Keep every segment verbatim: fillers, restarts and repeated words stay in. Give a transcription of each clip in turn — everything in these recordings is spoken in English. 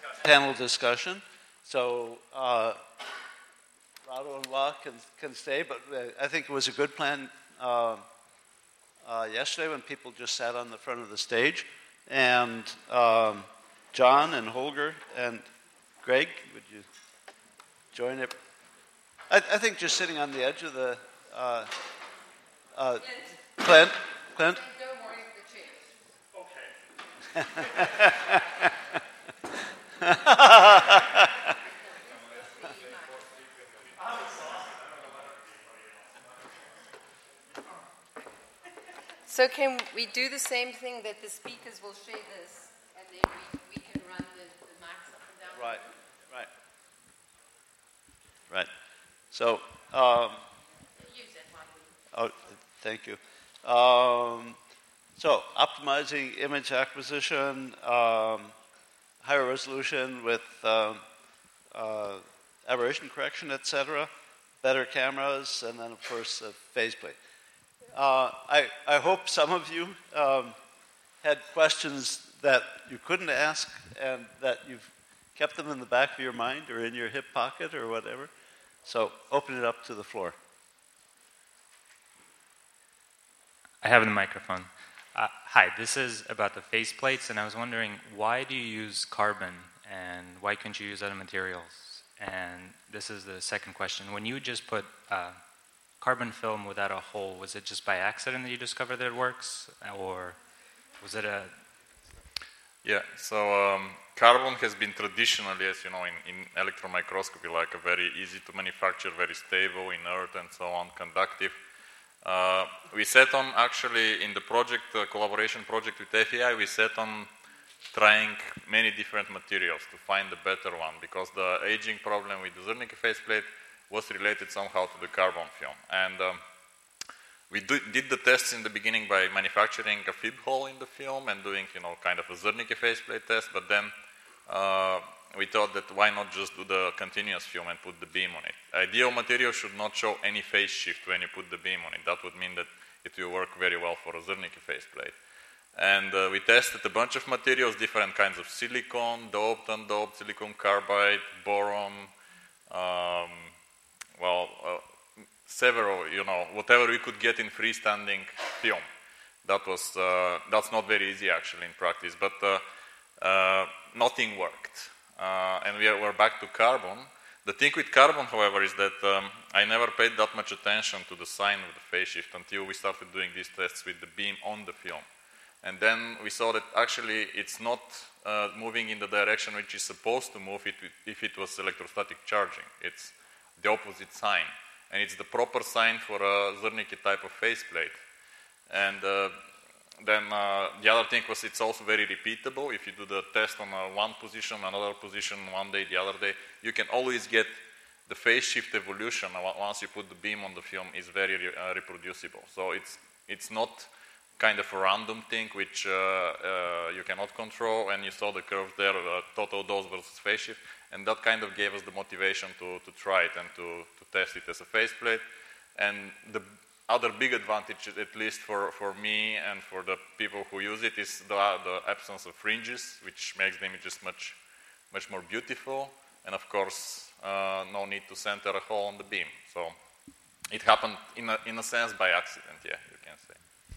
panel discussion. So uh, Rado and Wa can, can stay, but I think it was a good plan uh, uh, yesterday when people just sat on the front of the stage. And um, John and Holger and Greg, would you join it? I, I think just sitting on the edge of the uh, uh, Clint, Clint. So can we do the same thing that the speakers will share this, and then we, we can run the, the mics up and down? Right, right. Right. So, um, use that one. Oh, thank you. Um, so, optimizing image acquisition, um, higher resolution with um, uh, aberration correction, et cetera, better cameras, and then, of course, a faceplate. Uh, I, I hope some of you um, had questions that you couldn't ask and that you've kept them in the back of your mind or in your hip pocket or whatever. So open it up to the floor. I have the microphone. Uh, hi, this is about the faceplates, and I was wondering, why do you use carbon, and why couldn't you use other materials? And this is the second question. When you just put uh, carbon film without a hole, was it just by accident that you discovered that it works, or was it a... Yeah, so um, carbon has been traditionally, as you know, in, in electron microscopy, like a very easy to manufacture, very stable, inert, and so on, conductive. Uh, we set on, actually, in the project, uh, collaboration project with F E I, we set on trying many different materials to find the better one, because the aging problem with the Zernike faceplate was related somehow to the carbon film. And um, we do, did the tests in the beginning by manufacturing a fib hole in the film and doing, you know, kind of a Zernike faceplate test, but then uh, we thought that why not just do the continuous film and put the beam on it. Ideal material should not show any phase shift when you put the beam on it. That would mean that it will work very well for a Zernike faceplate. And uh, we tested a bunch of materials, different kinds of silicon, doped, undoped, silicon carbide, boron, um, well, uh, several, you know, whatever we could get in freestanding film. That was, uh, that's not very easy actually in practice, but uh, uh, nothing worked. Uh, and we are, we're back to carbon. The thing with carbon, however, is that um, I never paid that much attention to the sign of the phase shift until we started doing these tests with the beam on the film. And then we saw that actually it's not uh, moving in the direction which is supposed to move it if it was electrostatic charging. It's the opposite sign. And it's the proper sign for a Zernike type of faceplate. And uh, then uh, the other thing was it's also very repeatable. If you do the test on uh, one position, another position, one day, the other day, you can always get the phase shift evolution once you put the beam on the film is very re uh, reproducible. So it's, it's not kind of a random thing which uh, uh, you cannot control, and you saw the curve there, uh, total dose versus phase shift, and that kind of gave us the motivation to, to try it and to, to test it as a faceplate. And the other big advantage, at least for, for me and for the people who use it, is the, the absence of fringes, which makes the images much, much more beautiful, and of course, uh, no need to center a hole on the beam. So it happened in a, in a sense by accident, yeah, you can say.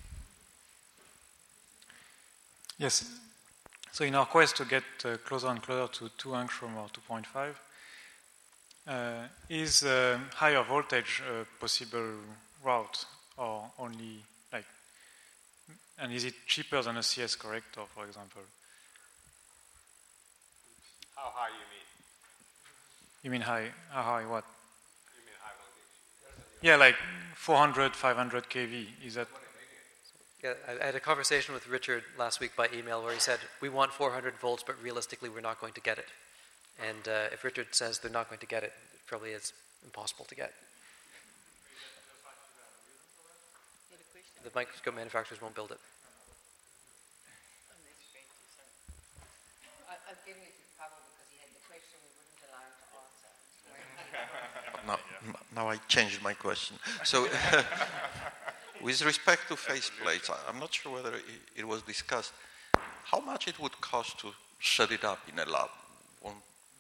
Yes. So in our quest to get uh, closer and closer to two angstrom or two point five, uh, is uh, higher voltage a possible route, or only like, and is it cheaper than a C S corrector, for example? How high you mean? You mean high? How high what? You mean high voltage? Yeah, like four hundred, five hundred K V. Is that? Yeah, I had a conversation with Richard last week by email where he said, we want four hundred volts, but realistically we're not going to get it. And uh, if Richard says they're not going to get it, it probably is impossible to get. The microscope manufacturers won't build it. I've given it to Pavel because he had the question we wouldn't allow him to answer. now, now I changed my question. So, with respect to faceplates, I'm not sure whether it, it was discussed. How much it would cost to set it up in a lab?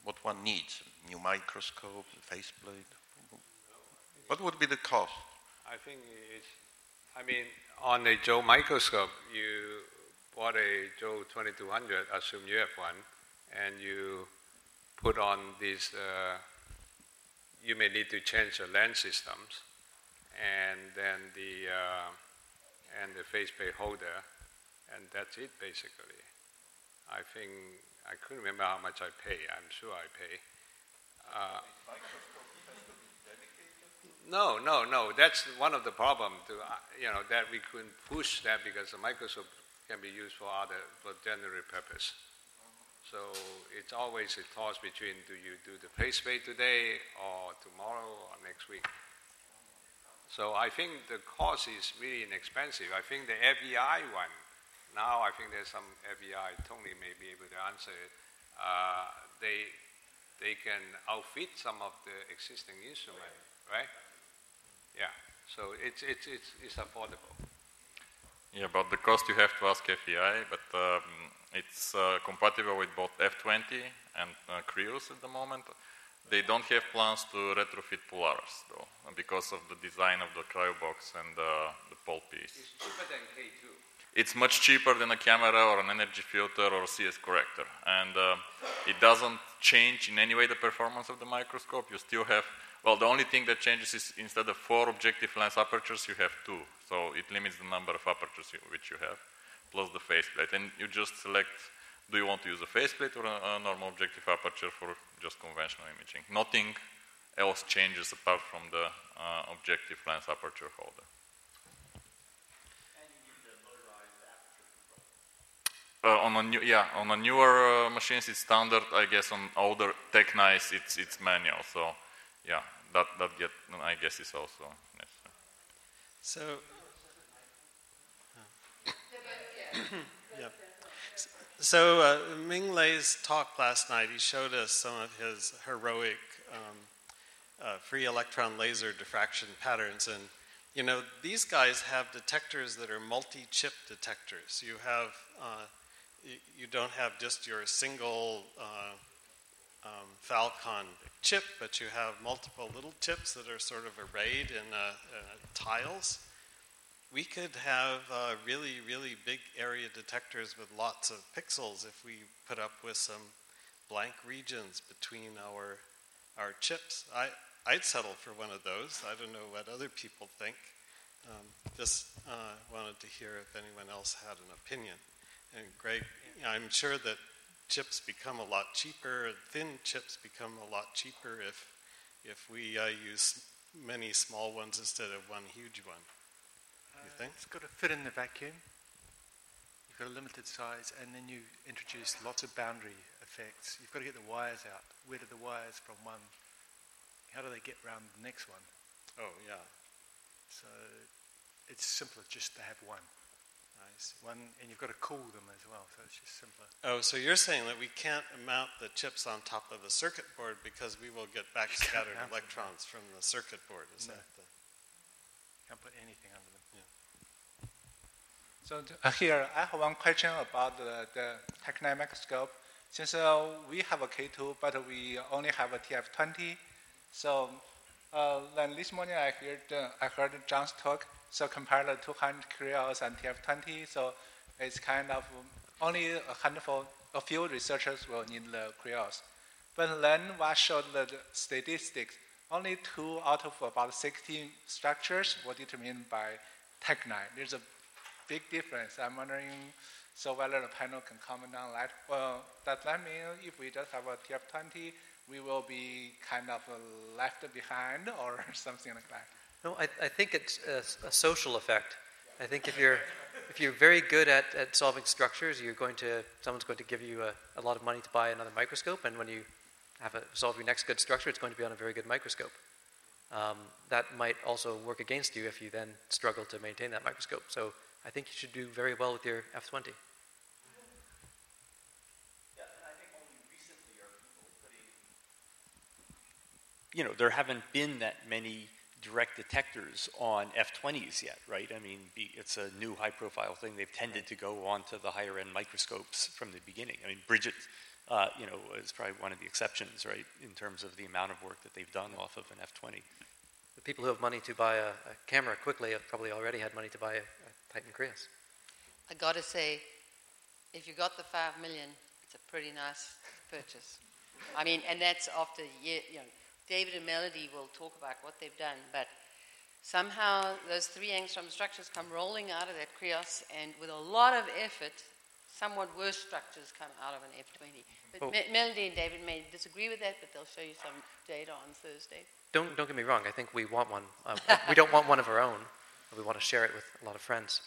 what one needs? A new microscope, faceplate? What would be the cost? I think it's, I mean, on a Joe microscope, you bought a Joe twenty-two hundred, assume you have one, and you put on these, uh, you may need to change the lens systems, and then the, uh, and the faceplate holder, and that's it basically. I think, I couldn't remember how much I pay, I'm sure I pay. Uh, No, no, no. That's one of the problems. To uh, you know that we couldn't push that because the microscope can be used for other for general purpose. So it's always a toss between do you do the faceplate today or tomorrow or next week. So I think the cost is really inexpensive. I think the F E I one now I think there's some F E I. Tony may be able to answer it. Uh, they they can outfit some of the existing instrument, right? Yeah, so it's, it's, it's, it's affordable. Yeah, about the cost you have to ask F E I, but um, it's uh, compatible with both F twenty and uh, Krios at the moment. They don't have plans to retrofit Polaris, though, because of the design of the cryobox and uh, the pole piece. It's cheaper than K two. It's much cheaper than a camera or an energy filter or a C S corrector. And uh, it doesn't change in any way the performance of the microscope. You still have, well, the only thing that changes is instead of four objective lens apertures, you have two. So it limits the number of apertures you, which you have, plus the faceplate. And you just select, do you want to use a faceplate or a, a normal objective aperture for just conventional imaging. Nothing else changes apart from the uh, objective lens aperture holder. Uh, on a new, yeah, on a newer uh, machines it's standard. I guess on older TechNice it's it's manual. So, yeah, that that get I guess is also necessary. So, yeah. So uh, Ming Lei's talk last night, he showed us some of his heroic um, uh, free electron laser diffraction patterns, and you know these guys have detectors that are multi-chip detectors. You have uh, You don't have just your single uh, um, Falcon chip, but you have multiple little chips that are sort of arrayed in uh, uh, tiles. We could have uh, really, really big area detectors with lots of pixels if we put up with some blank regions between our our chips. I, I'd settle for one of those. I don't know what other people think. Um, just uh, wanted to hear if anyone else had an opinion. And Greg, I'm sure that chips become a lot cheaper, thin chips become a lot cheaper if if we uh, use many small ones instead of one huge one. You think? Uh, it's got to fit in the vacuum. You've got a limited size, and then you introduce lots of boundary effects. You've got to get the wires out. Where do the wires from one, how do they get around the next one? Oh, yeah. So it's simpler just to have one. One, and you've got to cool them as well, so it's just simpler. Oh, so you're saying that we can't mount the chips on top of a circuit board because we will get backscattered electrons from the circuit board, is no. that the... Can't put anything under them. Yeah. So uh, here, I have one question about the, the TechNice microscope. Since uh, we have a K two, but we only have a T F twenty, so uh, then this morning I heard, uh, I heard John's talk. So compare the two hundred Krios and T F twenty, so it's kind of only a handful, a few researchers will need the Krios. But then what showed the statistics, only two out of about sixteen structures were determined by TechNice. There's a big difference. I'm wondering, so whether the panel can comment on that. Well, does that mean if we just have a T F twenty, we will be kind of left behind or something like that? No, I, I think it's a, a social effect. I think if you're if you're very good at, at solving structures, you're going to someone's going to give you a, a lot of money to buy another microscope, and when you have a, solve your next good structure, it's going to be on a very good microscope. Um, that might also work against you if you then struggle to maintain that microscope. So I think you should do very well with your F twenty. Yeah, and I think only recently are people putting, you know, there haven't been that many direct detectors on F twenties yet, right? I mean, it's a new high-profile thing. They've tended to go on to the higher-end microscopes from the beginning. I mean, Bridget uh, you know, is probably one of the exceptions, right, in terms of the amount of work that they've done off of an F twenty. The people who have money to buy a, a camera quickly have probably already had money to buy a, a Titan Krios. I got to say, if you got the five million, it's a pretty nice purchase. I mean, and that's after year, you know, David and Melody will talk about what they've done, but somehow those three angstrom structures come rolling out of that Krios, and with a lot of effort, somewhat worse structures come out of an F twenty. But Oh. Me- Melody and David may disagree with that, but they'll show you some data on Thursday. Don't don't get me wrong. I think we want one. Uh, we don't want one of our own. We want to share it with a lot of friends.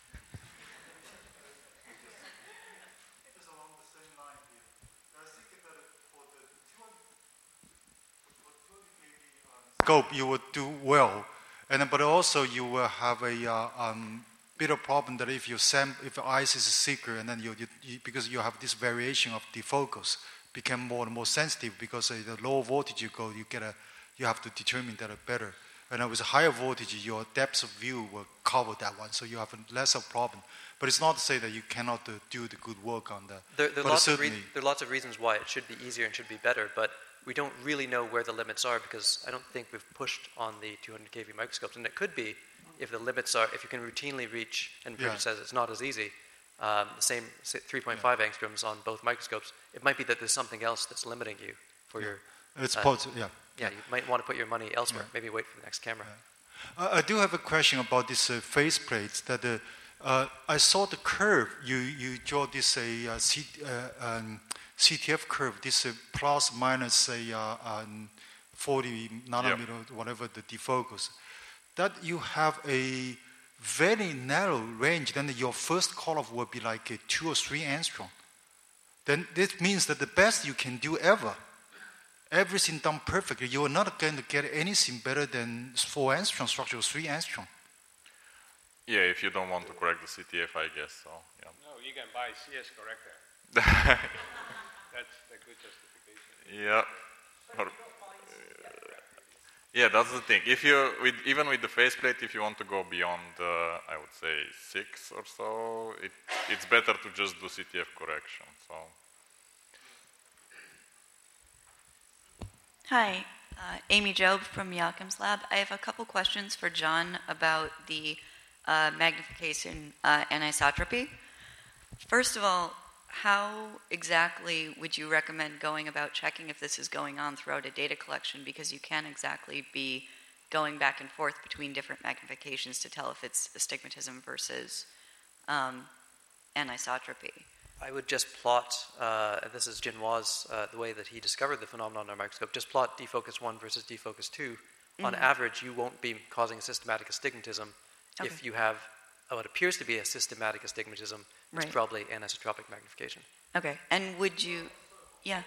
Scope, you would do well, and then, but also you will have a uh, um, bit of problem that if you sam- if the ice is thicker, and then you, you, you because you have this variation of defocus, become more and more sensitive because uh, the lower voltage you go, you get a you have to determine that better. And with higher voltage, your depth of view will cover that one, so you have a less of problem. But it's not to say that you cannot uh, do the good work on that. There, there, are but lots of re- certainly, there are lots of reasons why it should be easier and should be better, but we don't really know where the limits are because I don't think we've pushed on the two hundred K V microscopes. And it could be if the limits are, if you can routinely reach, and Bridget Yeah. says it's not as easy, um, the same three point five yeah. angstroms on both microscopes, it might be that there's something else that's limiting you for yeah. your... It's uh, possible, yeah. Yeah, you might want to put your money elsewhere. Yeah. Maybe wait for the next camera. Yeah. Uh, I do have a question about these uh, face plates. That uh, uh, I saw the curve. You you draw this a uh, C, uh, um, C T F curve. This uh, plus minus say uh, um, forty nanometer, yep. whatever the defocus. That you have a very narrow range. Then your first cutoff will be like a two or three angstrom. Then this means that the best you can do ever. Everything done perfectly, you are not going to get anything better than four angstrom structure or three angstrom. Yeah, if you don't want to correct the C T F, I guess so. Yeah. No, you can buy C S corrector. That's the good justification. Yeah. Or, uh, yeah, that's the thing. If you, with, even with the faceplate, if you want to go beyond, uh, I would say six or so, it, it's better to just do C T F correction. So. Hi, uh, Amy Job from Joachim's lab. I have a couple questions for John about the uh, magnification uh, anisotropy. First of all, how exactly would you recommend going about checking if this is going on throughout a data collection? Because you can't exactly be going back and forth between different magnifications to tell if it's astigmatism versus um, anisotropy. I would just plot, uh, this is Jinhua's, uh, the way that he discovered the phenomenon on our microscope, just plot defocus one versus defocus two. Mm-hmm. On average, you won't be causing a systematic astigmatism. Okay. If you have what appears to be a systematic astigmatism, right. It's probably anisotropic magnification. Okay, and would you, yeah.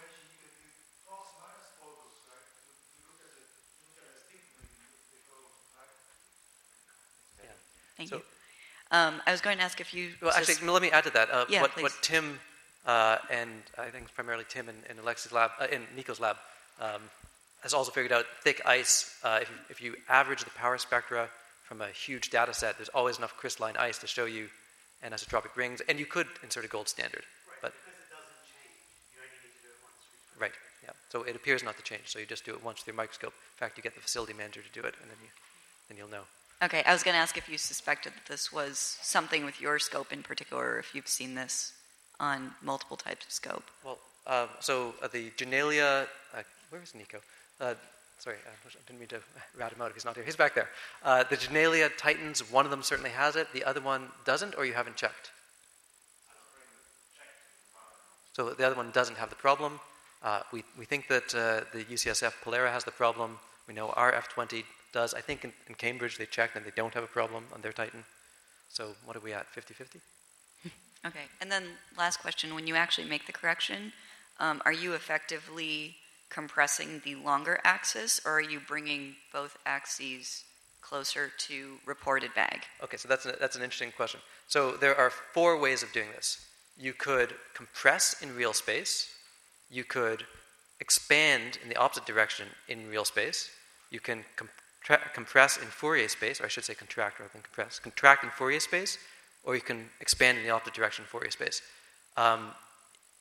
Yeah. Thank so, you. Um, I was going to ask if you... Well, actually, no, let me add to that. Uh, yeah, what, please. what Tim, uh, and I think it's primarily Tim in, in Alexi's lab, uh, in Nico's lab, um, has also figured out thick ice. Uh, if, you, if you average the power spectra from a huge data set, there's always enough crystalline ice to show you anisotropic rings, and you could insert a gold standard. Right, but because it doesn't change. You only need to do it once. Right, yeah. So it appears not to change, so you just do it once through a microscope. In fact, you get the facility manager to do it, and then, you, then you'll know. Okay, I was going to ask if you suspected that this was something with your scope in particular, or if you've seen this on multiple types of scope. Well, uh, so uh, the Genalia, uh, where is Nico? Uh, sorry, I didn't mean to rat him out if he's not here. He's back there. Uh, the Genalia Titans, one of them certainly has it, the other one doesn't, or you haven't checked? So the other one doesn't have the problem. Uh, we, we think that uh, the U C S F Polera has the problem. We know our F twenty does. I think in, in Cambridge they checked and they don't have a problem on their Titan. So what are we at, fifty-fifty? Okay, and then last question. When you actually make the correction, um, are you effectively compressing the longer axis, or are you bringing both axes closer to reported bag? Okay, so that's, a, that's an interesting question. So there are four ways of doing this. You could compress in real space. You could expand in the opposite direction in real space. You can contra- compress in Fourier space, or I should say contract rather than compress. Contract in Fourier space, or you can expand in the opposite direction in Fourier space. Um,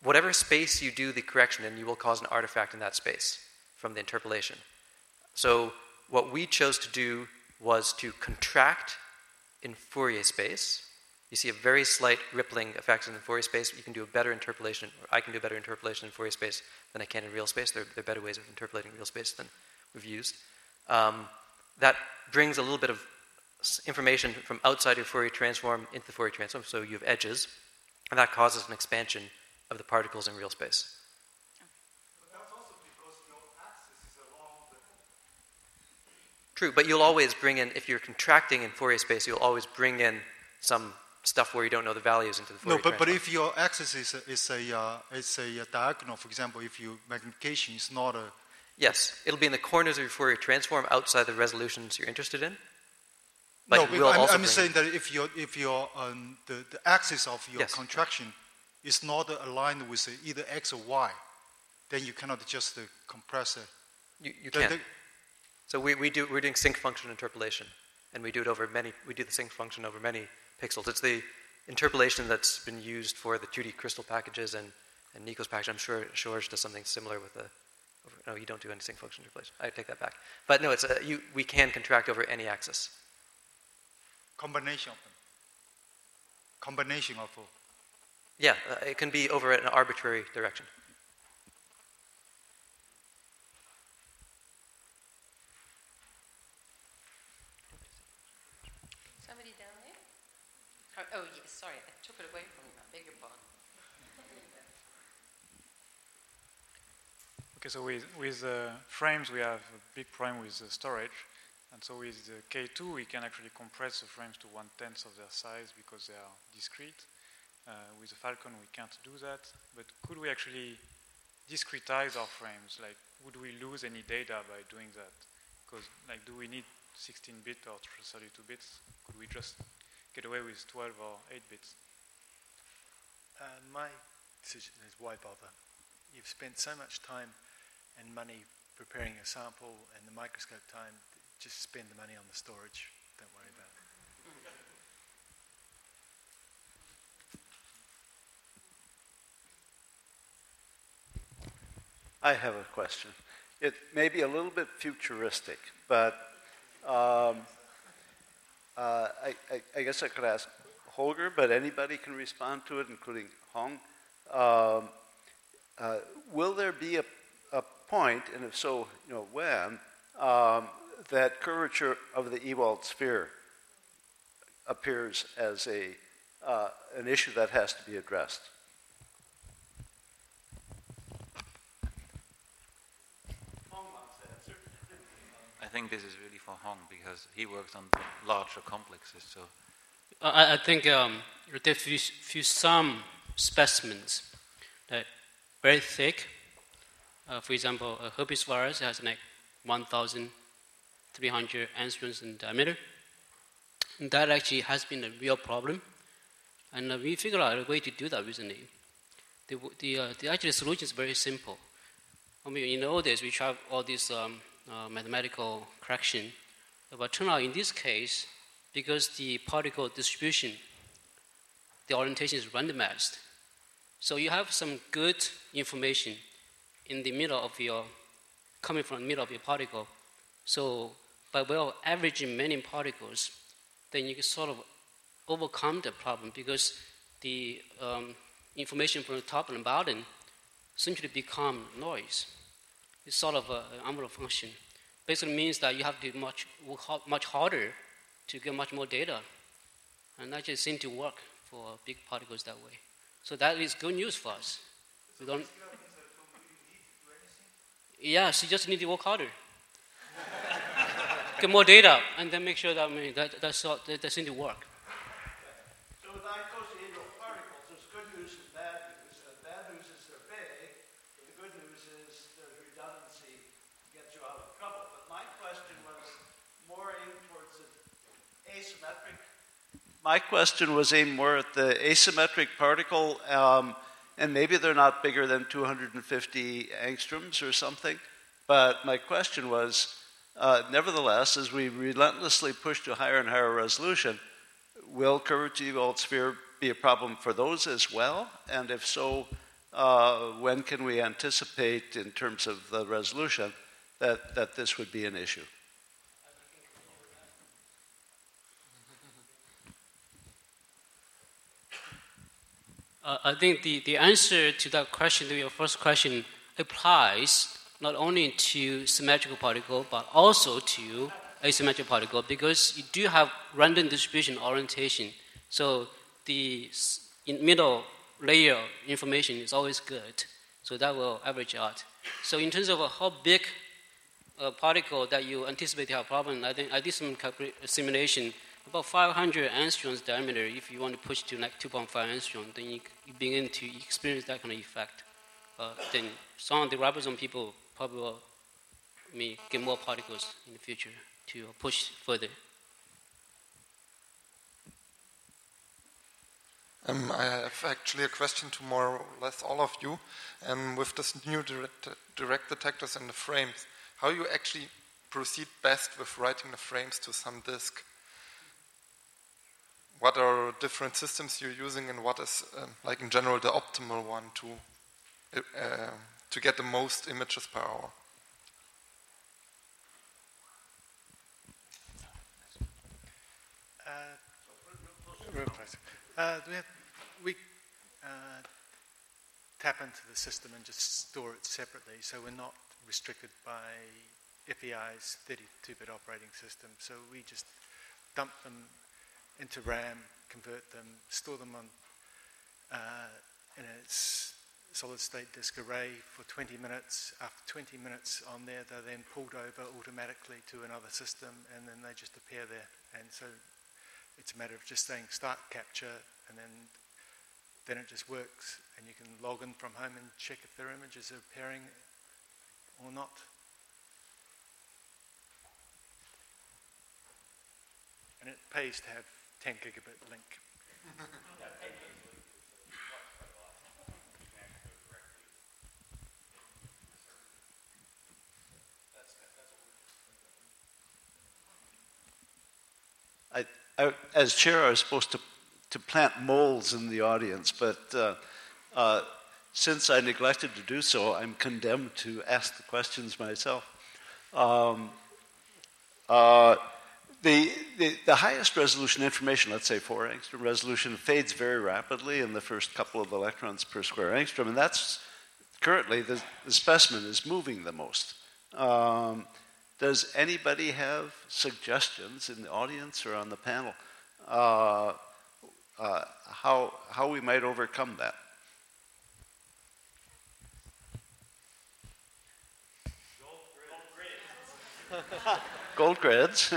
whatever space you do the correction in, you will cause an artifact in that space from the interpolation. So what we chose to do was to contract in Fourier space. You see a very slight rippling effect in the Fourier space. You can do a better interpolation, or I can do a better interpolation in Fourier space than I can in real space. There, there are better ways of interpolating real space than we've used. Um, that brings a little bit of information from outside your Fourier transform into the Fourier transform, so you have edges, and that causes an expansion of the particles in real space. But that's also because your axis is along the... True, but you'll always bring in, if you're contracting in Fourier space, you'll always bring in some stuff where you don't know the values into the Fourier No, but, but transform. if your axis is a, is a, uh, is a diagonal, for example, if your magnification is not a... Yes, it'll be in the corners of your Fourier transform outside the resolutions you're interested in. But no, you but will I'm, also I'm bring saying that if your if your um, the, the axis of your Yes. contraction is not aligned with uh, either x or y, then you cannot just uh, compress it. You, you The- can. the- So we, we do we're doing sync function interpolation, and we do it over many. We do the sync function over many pixels. It's the interpolation that's been used for the two D crystal packages and, and Nico's package. I'm sure George does something similar with the. Over, no, you don't do any sync function interpolation. I take that back. But no, it's a, you. We can contract over any axis. Combination of them. Combination of... uh, Yeah, uh, it can be over an arbitrary direction. Somebody down there? Oh, oh yes, sorry, I took it away from you. I beg your pardon. Okay, so with, with uh, frames, we have a big problem with the storage. And so with the K two, we can actually compress the frames to one-tenth of their size because they are discrete. Uh, with the Falcon, we can't do that. But could we actually discretize our frames? Like, would we lose any data by doing that? Because, like, do we need sixteen bit or thirty-two bits? Could we just get away with twelve or eight bits? Uh, my decision is why bother? You've spent so much time and money preparing a sample and the microscope time, just spend the money on the storage. Don't worry about it. I have a question. It may be a little bit futuristic, but um, uh, I, I, I guess I could ask Holger, but anybody can respond to it, including Hong. Um, uh, will there be a, a point, and if so, you know, when, um, that curvature of the Ewald sphere appears as a uh, an issue that has to be addressed? I think this is really for Hong because he works on larger complexes. So I, I think um, there are few, few some specimens that very thick. Uh, for example, a herpes virus has like one thousand three hundred angstroms in diameter. And that actually has been a real problem. And uh, we figured out a way to do that recently. The, the, uh, the actual solution is very simple. I mean, in the old days, we tried all this um, uh, mathematical correction. But turn out in this case, because the particle distribution, the orientation is randomized. So you have some good information in the middle of your, coming from the middle of your particle. So by way of averaging many particles, then you can sort of overcome the problem because the um, information from the top and bottom simply become noise. It's sort of a, an envelope function. Basically means that you have to much work hard, much harder to get much more data. And that just seems to work for big particles that way. So that is good news for us. We don't. Yes, you just need to work harder. Get more data, and then make sure that I mean, that that's all, that, that seems to work. So with icosahedral particles, there's good news and bad news. The bad news is they're big, but the good news is there's redundancy to get you out of trouble. But my question was more aimed towards the asymmetric. My question was aimed more at the asymmetric particle, um, and maybe they're not bigger than two hundred fifty angstroms or something. But my question was, uh, nevertheless, as we relentlessly push to higher and higher resolution, will curvature Ewald sphere be a problem for those as well? And if so, uh, when can we anticipate, in terms of the resolution, that, that this would be an issue? Uh, I think the, the answer to that question, to your first question, applies not only to symmetrical particle, but also to asymmetrical particle, because you do have random distribution orientation. So the in middle layer information is always good. So that will average out. So in terms of uh, how big a particle that you anticipate to have a problem, I think I did some calcul- simulation. About five hundred angstroms diameter, if you want to push to like two point five angstrom, then you, you begin to experience that kind of effect. Uh, then some of the ribosome people probably will I mean, get more particles in the future to push further. Um, I have actually a question to more or less all of you. Um, with this new direct, direct detectors and the frames, how you actually proceed best with writing the frames to some disk? What are different systems you're using, and what is, um, like in general, the optimal one to uh, to get the most images per hour? Uh, real quick. Uh, we have, we uh, tap into the system and just store it separately, so we're not restricted by F E I's thirty-two bit operating system. So we just dump them into RAM, convert them, store them on uh, in a solid-state disk array for twenty minutes. After twenty minutes on there, they're then pulled over automatically to another system, and then they just appear there. And so it's a matter of just saying start capture, and then then it just works, and you can log in from home and check if their images are appearing or not. And it pays to have ten gigabit link. I, I, as chair, I was supposed to, to plant moles in the audience, but uh, uh, since I neglected to do so, I'm condemned to ask the questions myself. Um, uh, The, the, the highest resolution information, let's say four angstrom resolution, fades very rapidly in the first couple of electrons per square angstrom, and that's currently the, the specimen is moving the most. Um, does anybody have suggestions in the audience or on the panel uh, uh, how, how we might overcome that? Gold grids.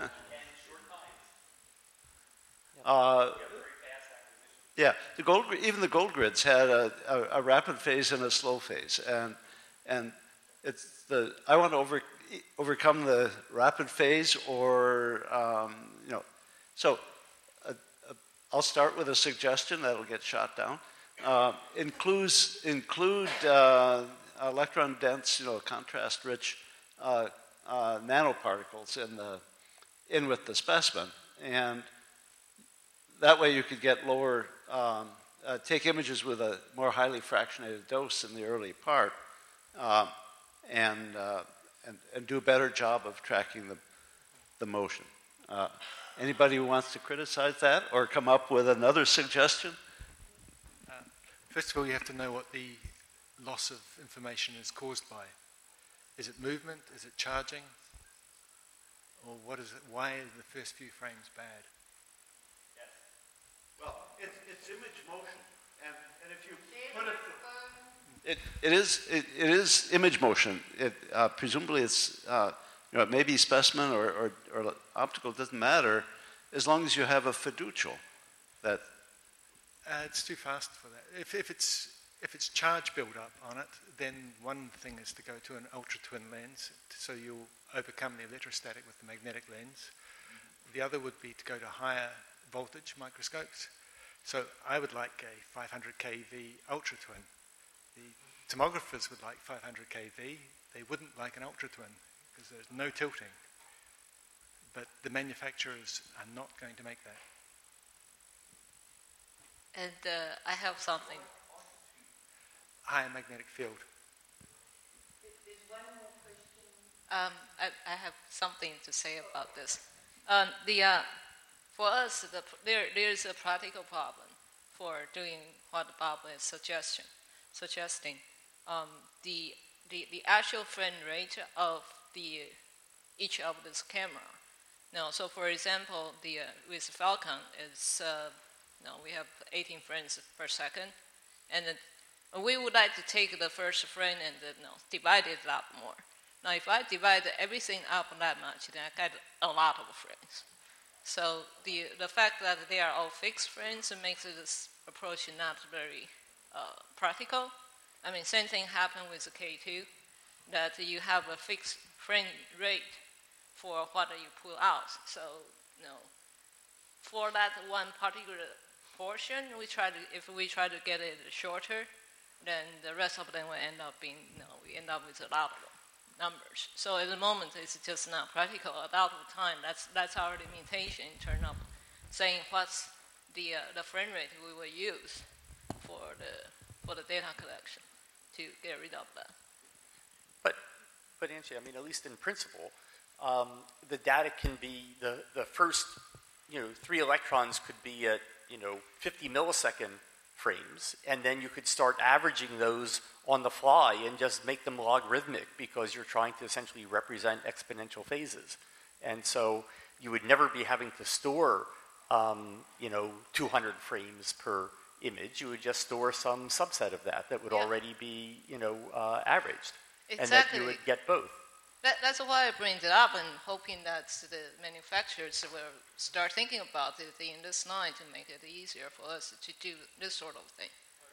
uh, yeah, the gold, even the gold grids had a, a, a rapid phase and a slow phase, and and it's the I want to over, overcome the rapid phase, or um, you know, so uh, uh, I'll start with a suggestion that'll get shot down. Uh, includes include uh, electron dense, you know, contrast rich. Uh, Uh, nanoparticles in the in with the specimen, and that way you could get lower, um, uh, take images with a more highly fractionated dose in the early part, uh, and, uh, and and do a better job of tracking the the motion. Uh, anybody who wants to criticize that or come up with another suggestion? Uh, first of all, you have to know what the loss of information is caused by. Is it movement? Is it charging? Or what is it? Why are the first few frames bad? Yes. Well, it's, it's image motion, and, and if you put it, it, it is it, it is image motion. It uh, presumably it's uh, you know, it may be specimen or, or, or optical. It doesn't matter as long as you have a fiducial. That uh, it's too fast for that. If if it's If it's charge build-up on it, then one thing is to go to an ultra-twin lens, so you'll overcome the electrostatic with the magnetic lens. Mm-hmm. The other would be to go to higher voltage microscopes. So I would like a five hundred K V ultra-twin. The tomographers would like five hundred K V. They wouldn't like an ultra-twin because there's no tilting. But the manufacturers are not going to make that. And uh, I have something. higher magnetic field. Um, I, I have something to say about this. Um, the, uh, for us, the, there, there is a practical problem for doing what Bob is suggestion, suggesting. Um, the, the, the actual frame rate of the, each of this camera. Now, so for example, the, uh, with Falcon, is, uh, no, we have eighteen frames per second, and then we would like to take the first frame and uh, no, divide it up more. Now, if I divide everything up that much, then I get a lot of frames. So the the fact that they are all fixed frames makes this approach not very uh, practical. I mean, same thing happened with the K two, that you have a fixed frame rate for what you pull out. So, you know, for that one particular portion, we try to if we try to get it shorter, then the rest of them will end up being, you know, we end up with a lot of numbers. So at the moment, it's just not practical. About the time, that's that's our limitation in terms of saying what's the uh, the frame rate we will use for the for the data collection to get rid of that. But but Angie, I mean, at least in principle, um, the data can be the the first, you know, three electrons could be at, you know, fifty millisecond frames, and then you could start averaging those on the fly and just make them logarithmic because you're trying to essentially represent exponential phases. And so you would never be having to store, um, you know, two hundred frames per image. You would just store some subset of that that would yeah. already be, you know, uh, averaged. Exactly. And that you would get both. That, that's why I bring it up and hoping that the manufacturers will start thinking about it in this line to make it easier for us to do this sort of thing.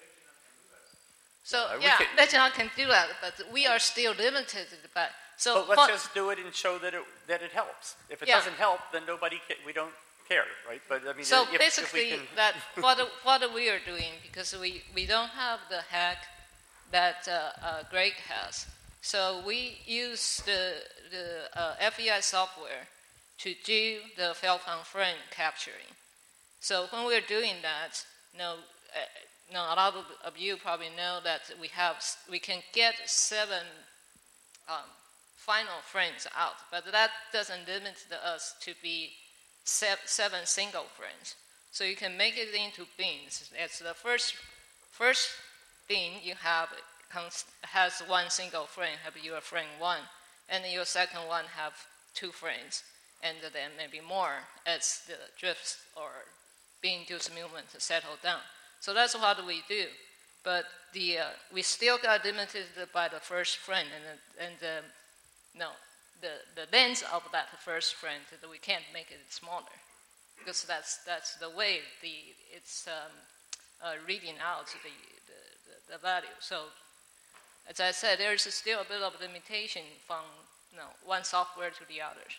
So, uh, yeah, Reginald can do that, but we are still limited by... So but let's just do it and show that it, that it helps. If it yeah. doesn't help, then nobody, ca- we don't care, right? But I mean, so if, basically, if we can... that what, what we are doing, because we, we don't have the hack that uh, uh, Greg has, so we use the, the uh, F E I software to do the Falcon frame capturing. So when we're doing that, you know, uh, now, a lot of you probably know that we have we can get seven um, final frames out, but that doesn't limit the, us to be se- seven single frames. So you can make it into bins. It's the first first bin you have comes, has one single frame, have your frame one, and then your second one have two frames, and then maybe more as the drifts or bin-induced movement settle down. So that's what we do, but the uh, we still got limited by the first frame, and and the, no, the the length of that first frame that we can't make it smaller, because that's that's the way the it's um, uh, reading out the, the the value. So as I said, there is still a bit of limitation from you know, one software to the others.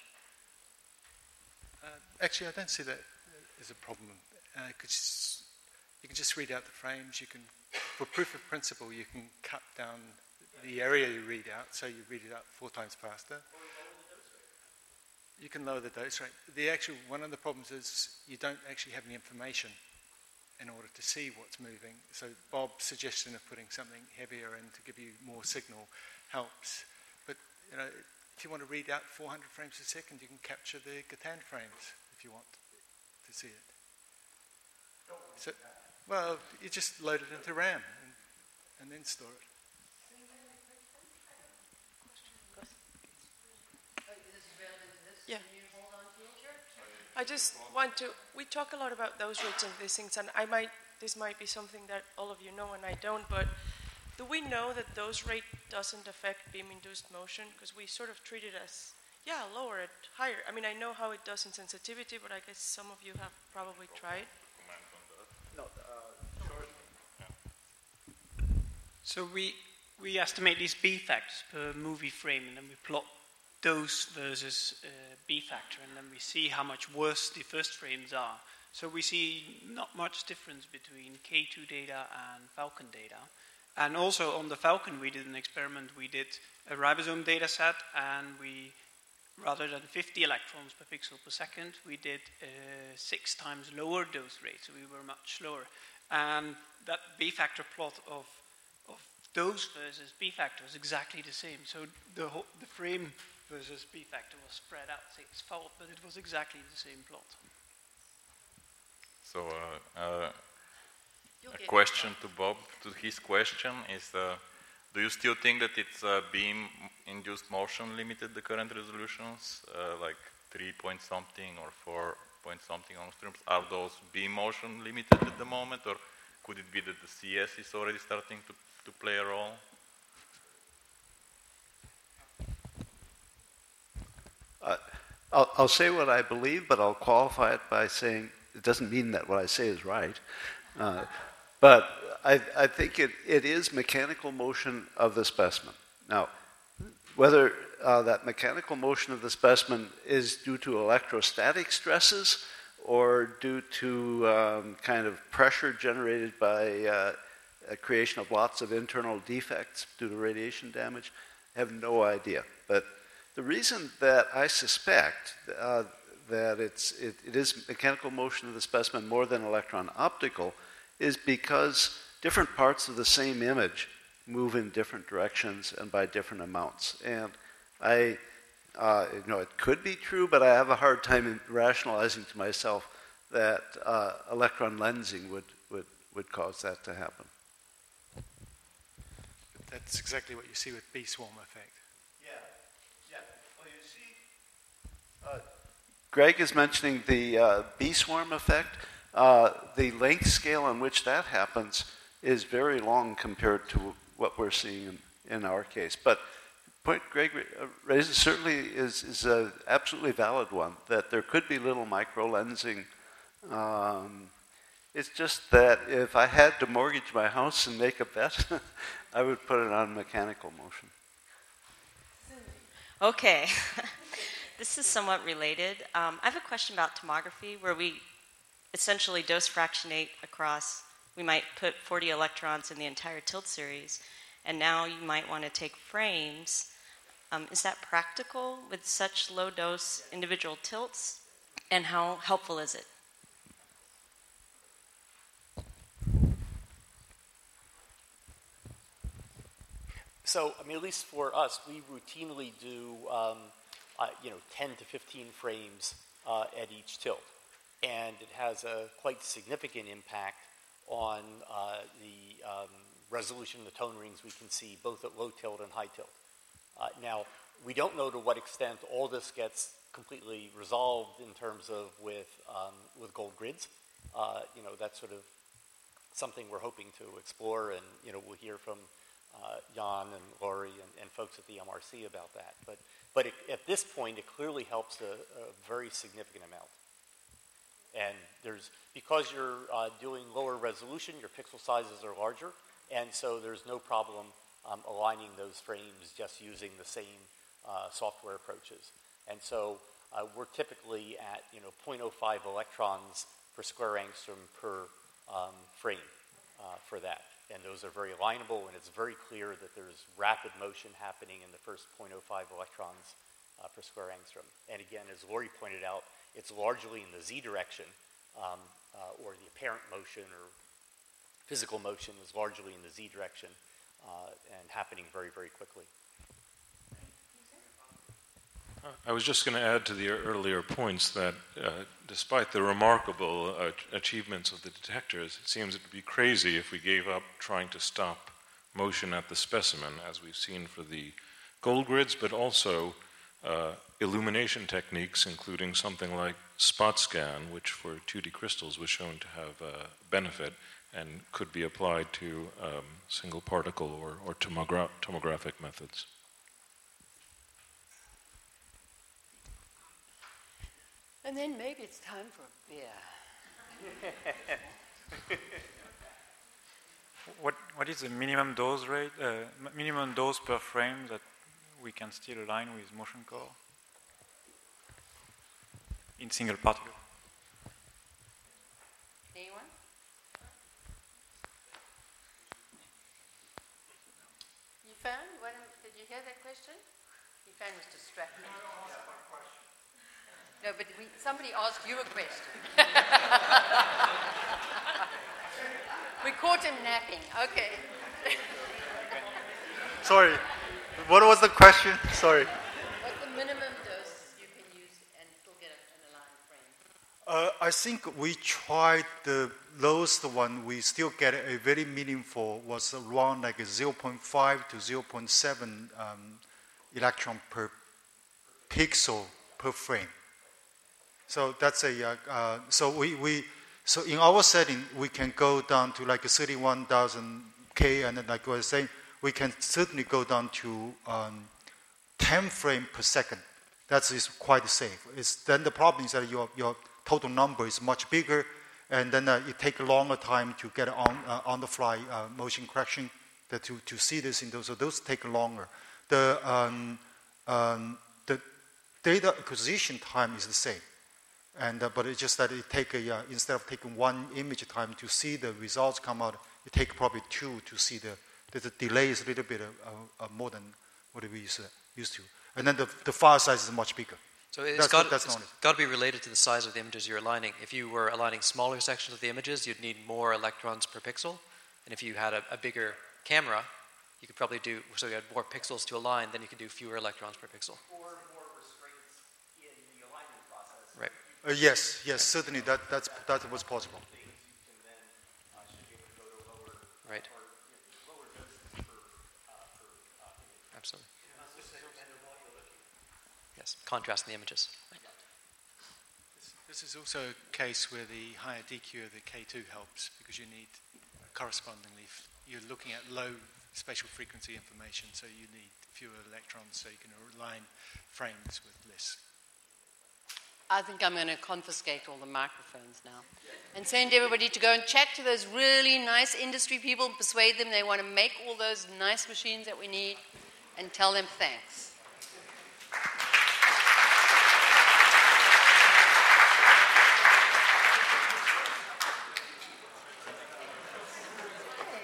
Uh, actually, I don't see that as a problem. Uh, You can just read out the frames. You can, for proof of principle, you can cut down the area you read out, so you read it out four times faster. You can lower the dose rate. The actual one of the problems is you don't actually have any information in order to see what's moving. So Bob's suggestion of putting something heavier in to give you more signal helps. But you know, if you want to read out four hundred frames a second, you can capture the Gatan frames if you want to see it. So, well, you just load it into RAM and, and then store it. Yeah. I just want to, we talk a lot about those rates and these things, and I might, this might be something that all of you know and I don't, but do we know that dose rate doesn't affect beam-induced motion? Because we sort of treat it as, yeah, lower it, higher. I mean, I know how it does in sensitivity, but I guess some of you have probably tried. No, uh, sure. Yeah. So we we estimate these B factors per movie frame, and then we plot those versus uh, B factor, and then we see how much worse the first frames are. So we see not much difference between K two data and Falcon data. And also on the Falcon, we did an experiment. We did a ribosome data set, and we, rather than fifty electrons per pixel per second, we did a six times lower dose rate, so we were much slower. And that B factor plot of, of dose versus B factor is exactly the same. So the whole, the frame versus B factor was spread out sixfold, but it was exactly the same plot. So uh, uh, a question to Bob, to his question is, uh, do you still think that it's uh, beam-induced motion limited the current resolutions, uh, like three point something or four point something angstroms? Are those beam motion limited at the moment, or could it be that the C S is already starting to, to play a role? Uh, I'll, I'll say what I believe, but I'll qualify it by saying it doesn't mean that what I say is right. Uh, but I, I think it, it is mechanical motion of the specimen. Now, whether uh, that mechanical motion of the specimen is due to electrostatic stresses or due to um, kind of pressure generated by uh, a creation of lots of internal defects due to radiation damage, I have no idea. But the reason that I suspect uh, that it's, it, it is mechanical motion of the specimen more than electron optical is because different parts of the same image move in different directions and by different amounts. And I, uh, you know, it could be true, but I have a hard time in rationalizing to myself that uh, electron lensing would, would, would cause that to happen. That's exactly what you see with B-swarm effect. Yeah, yeah. Well, you see, uh, Greg is mentioning the uh, B-swarm effect. Uh, the length scale on which that happens is very long compared to what we're seeing in, in our case. But the point Greg raises certainly is, is an absolutely valid one, that there could be little micro-lensing. Um, it's just that if I had to mortgage my house and make a bet, I would put it on mechanical motion. Okay. This is somewhat related. Um, I have a question about tomography, where we essentially dose fractionate across. We might put forty electrons in the entire tilt series, and now you might want to take frames. Um, is that practical with such low dose individual tilts, and how helpful is it? So, I mean, at least for us, we routinely do, um, uh, you know, ten to fifteen frames uh, at each tilt. And it has a quite significant impact on uh, the um, resolution of the tone rings we can see both at low tilt and high tilt. Uh, now, we don't know to what extent all this gets completely resolved in terms of with, um, with gold grids. Uh, you know, that's sort of something we're hoping to explore, and, you know, we'll hear from uh, Jan and Laurie and, and folks at the M R C about that. But, but it, at this point, it clearly helps a, a very significant amount. And there's, because you're uh, doing lower resolution, your pixel sizes are larger, and so there's no problem um, aligning those frames just using the same uh, software approaches. And so uh, we're typically at, you know, zero point zero five electrons per square angstrom per um, frame uh, for that. And those are very alignable, and it's very clear that there's rapid motion happening in the first zero point zero five electrons uh, per square angstrom. And again, as Laurie pointed out, it's largely in the z direction, um, uh, or the apparent motion or physical motion is largely in the z direction uh, and happening very, very quickly. I was just going to add to the earlier points that uh, despite the remarkable uh, achievements of the detectors, it seems it would be crazy if we gave up trying to stop motion at the specimen, as we've seen for the gold grids, but also uh, illumination techniques, including something like spot scan, which for two D crystals was shown to have a benefit and could be applied to um, single particle or, or tomogra- tomographic methods. And then maybe it's time for a beer. What what is the minimum dose rate, uh, minimum dose per frame that we can still align with motion core in single particle? Anyone? Yifan, what, did you hear that question? Yifan was distracted. No, but we, somebody asked you a question. We caught him napping. Okay. Sorry. What was the question? Sorry. What's the minimum dose you can use and still get an aligned frame? Uh, I think we tried the lowest one. We still get a very meaningful, was around like a zero point five to zero point seven um, electron per pixel per frame. So that's a, uh, uh, so we, we, so in our setting, we can go down to like a thirty-one thousand K, and then like I was saying, we can certainly go down to um, ten frames per second. That is quite safe. It's, then the problem is that your, your total number is much bigger, and then uh, it takes a longer time to get on uh, on the fly uh, motion correction that to, to see this in those. So those take longer. The um, um, the data acquisition time is the same, and uh, but it's just that it take a uh, instead of taking one image time to see the results come out, it take probably two to see the the, the delay is a little bit uh, uh, more than what we used, uh, used to, and then the the file size is much bigger. So it's that's, got, that's it's only. got to be related to the size of the images you're aligning. If you were aligning smaller sections of the images, you'd need more electrons per pixel. And if you had a, a bigger camera, you could probably do, so you had more pixels to align, then you could do fewer electrons per pixel. Or more restraints in the alignment process. Right. Uh, yes, yes, certainly that, that's, that was possible. Right. Absolutely. Yes, contrast in the images. This is also a case where the higher D Q of the K two helps, because you need correspondingly, you're looking at low spatial frequency information, so you need fewer electrons so you can align frames with less. I think I'm going to confiscate all the microphones now and send everybody to go and chat to those really nice industry people, persuade them they want to make all those nice machines that we need, and tell them thanks.